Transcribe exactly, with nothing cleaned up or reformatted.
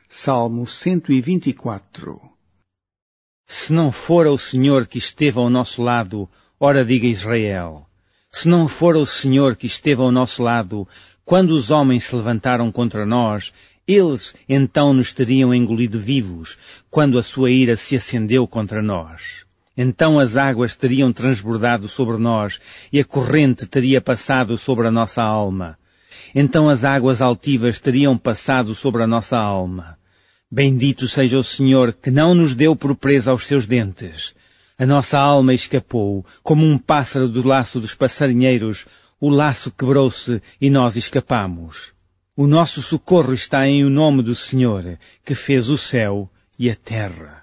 Salmo cento e vinte e quatro. Se não fora o Senhor que esteve ao nosso lado, ora diga Israel. Se não fora o Senhor que esteve ao nosso lado, quando os homens se levantaram contra nós, eles então nos teriam engolido vivos, quando a sua ira se acendeu contra nós. Então as águas teriam transbordado sobre nós, e a corrente teria passado sobre a nossa alma. Então as águas altivas teriam passado sobre a nossa alma. Bendito seja o Senhor, que não nos deu por presa aos seus dentes. A nossa alma escapou, como um pássaro do laço dos passarinheiros. O laço quebrou-se e nós escapamos. O nosso socorro está em o nome do Senhor, que fez o céu e a terra.